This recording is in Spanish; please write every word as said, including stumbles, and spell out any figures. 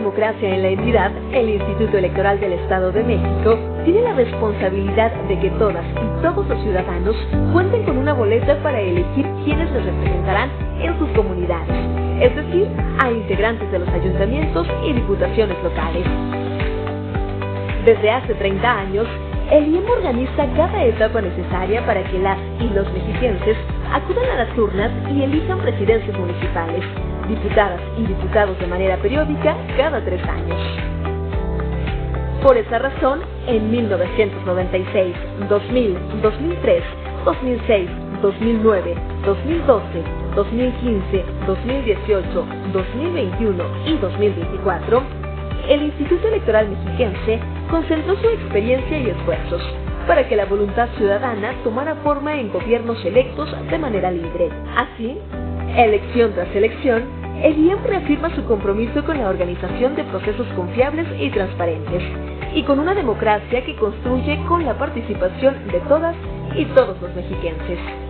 democracia en la entidad, el Instituto Electoral del Estado de México tiene la responsabilidad de que todas y todos los ciudadanos cuenten con una boleta para elegir quiénes les representarán en sus comunidades, es decir, a integrantes de los ayuntamientos y diputaciones locales. Desde hace treinta años, el I E M organiza cada etapa necesaria para que las y los mexiquenses acudan a las urnas y elijan presidencias municipales, diputadas y diputados de manera periódica cada tres años. Por esa razón, en mil novecientos noventa y seis, dos mil, dos mil tres, dos mil seis, dos mil nueve, dos mil doce, dos mil quince, dos mil dieciocho, dos mil veintiuno y dos mil veinticuatro, el Instituto Electoral Mexiquense concentró su experiencia y esfuerzos para que la voluntad ciudadana tomara forma en gobiernos electos de manera libre. Así, elección tras elección, el I E M reafirma su compromiso con la organización de procesos confiables y transparentes, y con una democracia que construye con la participación de todas y todos los mexiquenses.